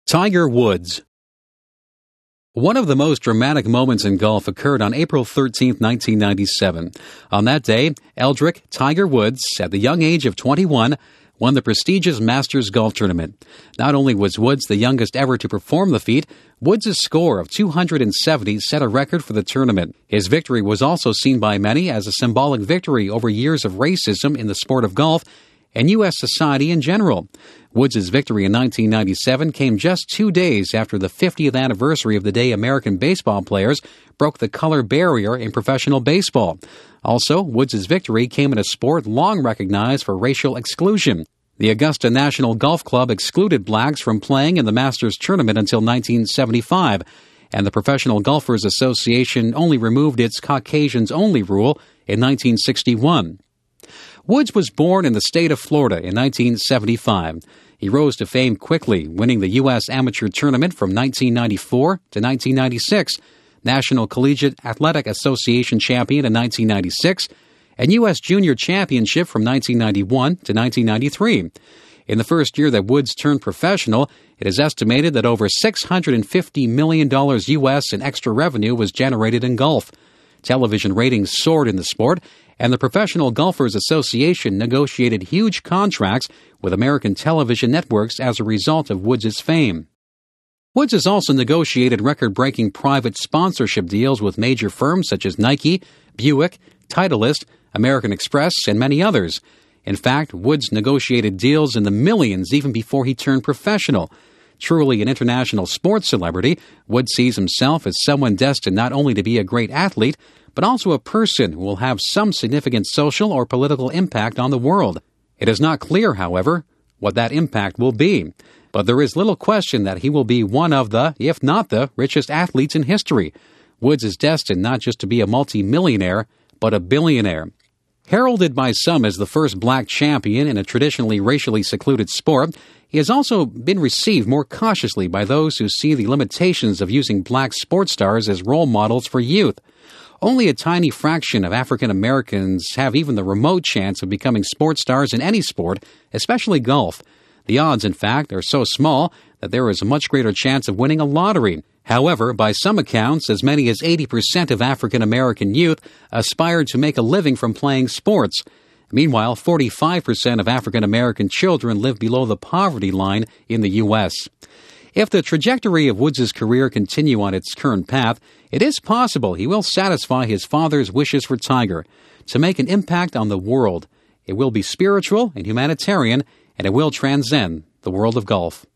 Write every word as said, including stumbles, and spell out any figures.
Tiger Woods. One of the most dramatic moments in golf occurred on April thirteenth, nineteen ninety-seven. On that day, Eldrick Tiger Woods, at the young age of twenty-one, won the prestigious Masters Golf Tournament. Not only was Woods the youngest ever to perform the feat, Woods' score of two hundred seventy set a record for the tournament. His victory was also seen by many as a symbolic victory over years of racism in the sport of golf and U S society in general. Woods' victory in nineteen ninety-seven came just two days after the fiftieth anniversary of the day American baseball players broke the color barrier in professional baseball. Also, Woods' victory came in a sport long recognized for racial exclusion. The Augusta National Golf Club excluded blacks from playing in the Masters tournament until nineteen seventy-five, and the Professional Golfers Association only removed its Caucasians-only rule in nineteen sixty-one. Woods was born in the state of Florida in nineteen seventy-five. He rose to fame quickly, winning the U S Amateur Tournament from nineteen ninety-four to nineteen ninety-six, National Collegiate Athletic Association Champion in nineteen ninety-six, and U S Junior Championship from nineteen ninety-one to nineteen ninety-three. In the first year that Woods turned professional, it is estimated that over six hundred fifty million dollars U S in extra revenue was generated in golf. Television ratings soared in the sport, and the Professional Golfers Association negotiated huge contracts with American television networks as a result of Woods' fame. Woods has also negotiated record-breaking private sponsorship deals with major firms such as Nike, Buick, Titleist, American Express, and many others. In fact, Woods negotiated deals in the millions even before he turned professional. Truly an international sports celebrity, Woods sees himself as someone destined not only to be a great athlete, but also a person who will have some significant social or political impact on the world. It is not clear, however, what that impact will be, but there is little question that he will be one of the, if not the, richest athletes in history. Woods is destined not just to be a multi-millionaire, but a billionaire. Heralded by some as the first black champion in a traditionally racially secluded sport, he has also been received more cautiously by those who see the limitations of using black sports stars as role models for youth. Only a tiny fraction of African Americans have even the remote chance of becoming sports stars in any sport, especially golf. The odds, in fact, are so small that there is a much greater chance of winning a lottery. However, by some accounts, as many as eighty percent of African American youth aspire to make a living from playing sports. Meanwhile, forty-five percent of African American children live below the poverty line in the U S If the trajectory of Woods' career continue on its current path, it is possible he will satisfy his father's wishes for Tiger, to make an impact on the world. It will be spiritual and humanitarian, and it will transcend the world of golf.